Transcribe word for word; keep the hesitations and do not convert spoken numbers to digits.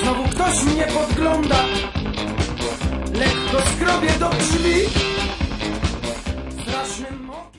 Znowu ktoś mnie podgląda. Lekko skrobię do drzwi. Strasznym okiem